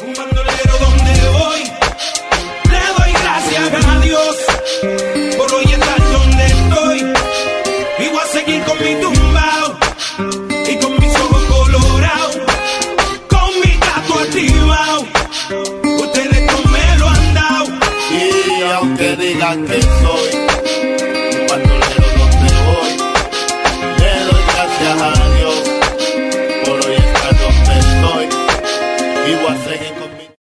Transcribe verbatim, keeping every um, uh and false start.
Un bandolero donde voy, le doy gracias a Dios por hoy estar donde estoy. Y voy a seguir con mi tumbao y con mis ojos colorados, con mi gato activado. Ustedes no me lo han dado. Y aunque digan que soy